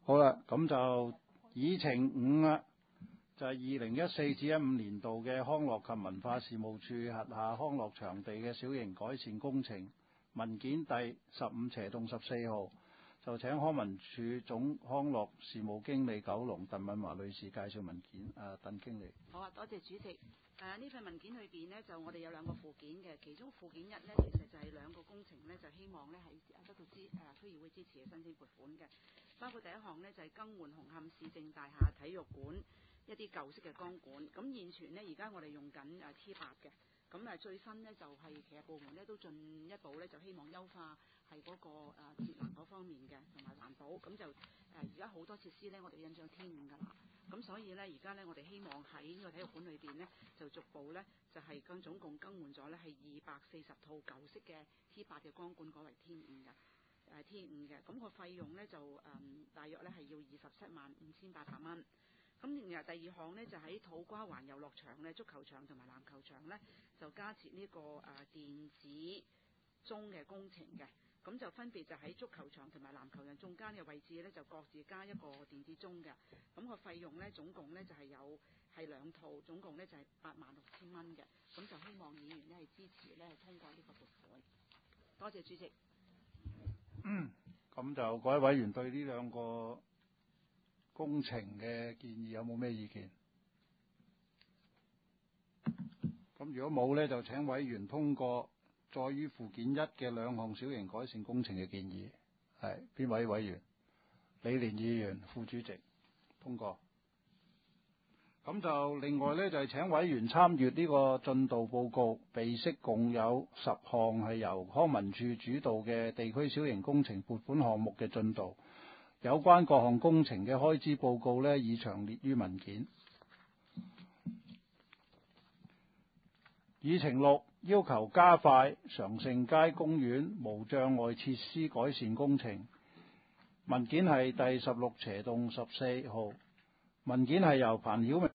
好啦，咁就議程5啦，就係2014-15年度嘅康樂及文化事務處轄下康樂場地嘅小型改善工程文件第15/14號，就請康文署總康樂事務經理九龍鄧敏華女士介紹文件。鄧經理。 好啊，多謝主席。呢份文件裏邊呢，就我哋有2個附件嘅，其中附件1呢，其實就係2個工程呢，就希望呢係得到區議會支持嘅申請撥款嘅，包括第一項呢，就係更換紅磡市政大廈體育館一啲舊式嘅鋼管，咁現存呢，而家我哋用緊T8嘅，咁最新呢，就係其實部門呢都進一步呢，就希望優化係嗰個節能嗰方面嘅同埋環保，咁就而家好多設施呢，我哋印上T5㗎啦。咁所以呢，而家呢，我哋希望喺呢個體育館裏邊呢，就逐步呢，就係總共更換咗呢係240套舊式嘅T8嘅鋼管改為T5嘅，咁個費用呢，就大約呢係要275800蚊。咁然後第二項呢，就喺土瓜灣遊樂場呢、足球場同埋籃球場呢，就加設呢個電子鐘嘅工程嘅。咁就分別就喺足球場同埋籃球場中間嘅位置呢，就各自加一個電子鐘嘅。咁個費用呢，總共呢就係2套，總共呢就係86000蚊嘅。咁就希望議員呢係支持呢係通過呢個撥款。多謝主席。 咁就各位委員對呢2個工程嘅建議有冇咩意見？咁如果冇呢，就請委員通過載於附件1嘅2項小型改善工程嘅建議。係邊位委員？李連議員，副主席，通過。咁就另外呢，就係請委員參閱呢個進度報告，備悉共有10項係由康文署主導嘅地區小型工程撥款項目嘅進度。有關各項工程嘅開支報告呢，已詳列於文件。議程6，要求加快常盛街公園無障礙設施改善工程。文件係第16/14號，文件係由彭曉明